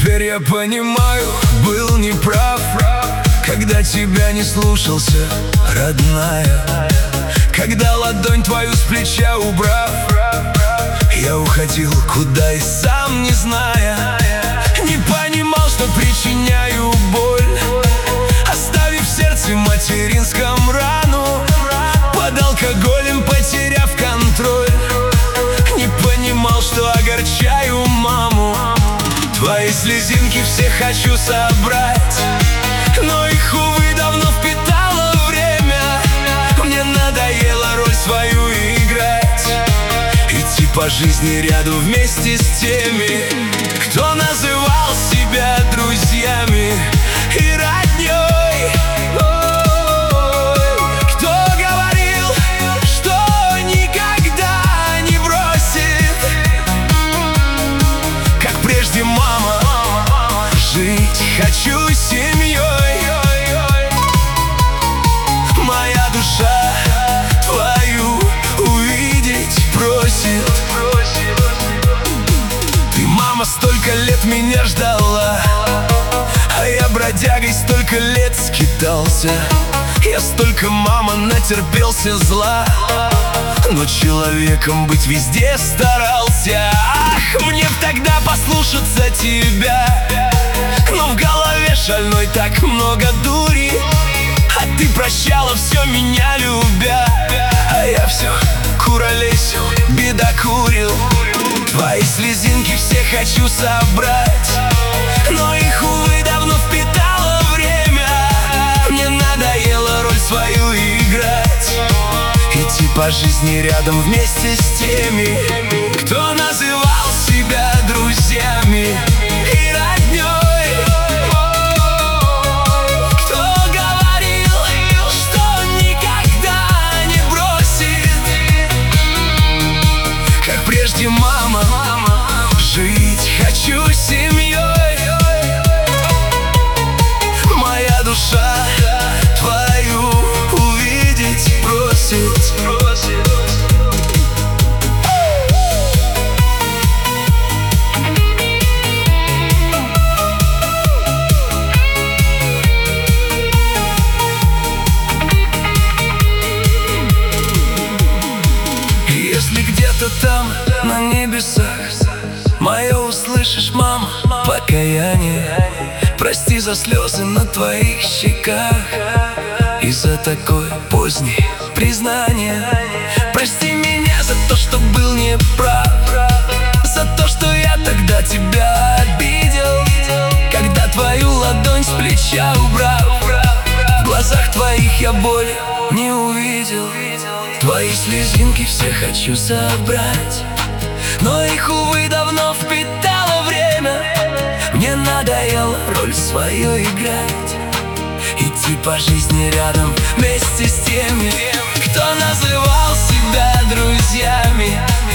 Теперь я понимаю, был неправ, когда тебя не слушался, родная. Когда ладонь твою с плеча убрав, я уходил куда и сам не зная. Не понимал, что причиняю боль, оставив в сердце материнском рану, под алкоголем потеряв контроль. Не понимал, что огорчаю маму. Твои слезинки все хочу собрать, но их, увы, давно впитало время. Мне надоело роль свою играть, идти по жизни ряду вместе с теми, кто называл себя друзьями и роднёй. Кто говорил, что никогда не бросит, как прежде мама. Жить хочу семьей, моя душа твою увидеть просит. Ты, мама, столько лет меня ждала, а я бродягой столько лет скитался. Я столько, мама, натерпелся зла, но человеком быть везде старался. Ах, мне б тогда послушаться тебя, но в голове шальной так много дури. А ты прощала все, меня любя, а я все куролесил, бедокурил. Твои слезинки все хочу собрать, но их, увы, давно впитало время. Мне надоело роль свою играть, идти по жизни рядом вместе с теми, кто называл себя друзьями и роднёй. Кто говорил, что никогда не бросит, как прежде мама. Жить хочу семьей, моя душа твою увидеть просит. Если где-то там, на небесах, мое услышишь, мама, покаяние, прости за слезы на твоих щеках и за такое позднее признание. Прости меня за то, что был неправ, за то, что я тогда тебя обидел, когда твою ладонь с плеча убрал. В глазах твоих я боли не увидел. Твои слезинки все хочу собрать, но их, увы, давно впитало время. Мне надоело роль свою играть, идти по жизни рядом вместе с теми, кто называл себя друзьями